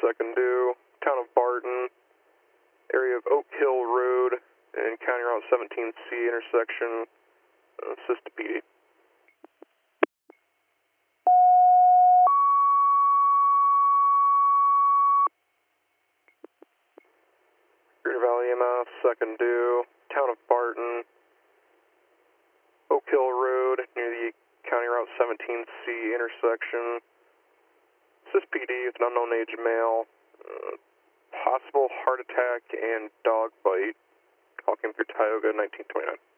second due, town of Barton, area of Oak Hill Road, and County Route 17C intersection, assist PD. Greater Valley EMS, second due, town of Barton, Oak Hill Road, near the County Route 17C intersection, assist PD with an unknown age male, possible heart attack and dog bite. Call came through Tioga 1929.